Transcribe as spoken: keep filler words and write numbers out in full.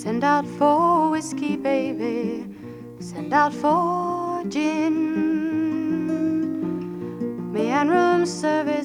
Send out for whiskey, baby. Send out for gin. Me and room service